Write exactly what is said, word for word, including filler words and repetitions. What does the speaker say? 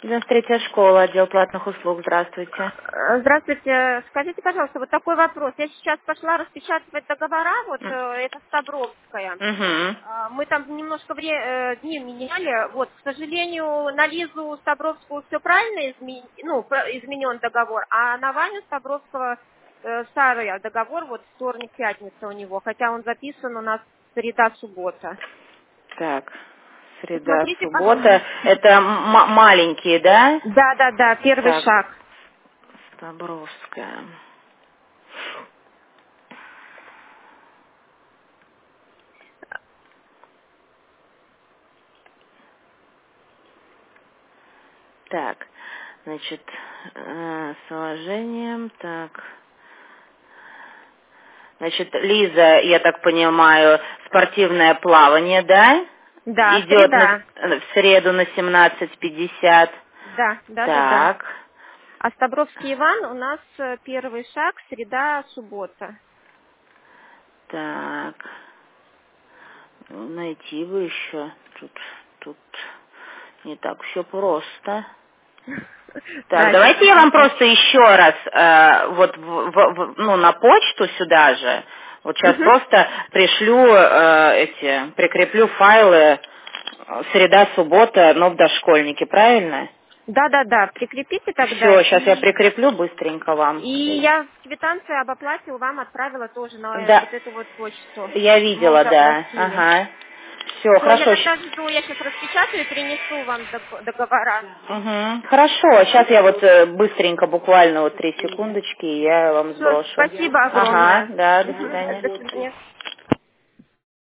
девяносто третья школа, отдел платных услуг. Здравствуйте. Э, Здравствуйте. Скажите, пожалуйста, вот такой вопрос. Я сейчас пошла распечатывать договора, вот э, это Стабровская. Угу. А, Мы там немножко вре- э, дни меняли. Вот, к сожалению, на Лизу Стабровскую все правильно изме- ну, про- изменен договор, а на Ваню Стабровского э, старый договор, вот вторник, пятница у него, хотя он записан у нас среда-суббота. Так, среда, Посмотрите, суббота. пожалуйста. Это м- маленькие, да? Да, да, да, первый Так, шаг. Стабровская. Так, значит, э, с уважением, так. Значит, Лиза, я так понимаю, спортивное плавание, да? Да, Идет на, среда. в среду на семнадцать пятьдесят. Да, да, да, да. Так, А Стабровский Иван у нас э, первый шаг, среда, суббота. так. Ну, найти бы еще. Тут, тут не так все просто. Так, Да, сейчас давайте я вам посмотрим. просто еще раз, э, вот, в- в- в- ну, на почту сюда же, вот сейчас Мгм. просто пришлю э, эти, прикреплю файлы э, среда, суббота, но в дошкольнике, правильно? Да, да, да, прикрепите тогда. Все, сейчас я И, прикреплю быстренько вам. и я квитанцию об оплате вам отправила тоже на э, Да, вот эту вот почту. я Мы видела, уже да, оплатили. ага. Все, Все, я хорошо. тогда жду, я сейчас распечатаю и принесу вам дог- договора. Угу. Хорошо, сейчас я вот э, быстренько, буквально вот три секундочки, и я вам Все, сброшу. спасибо Ага, огромное. да, до Мгм. свидания. До свидания.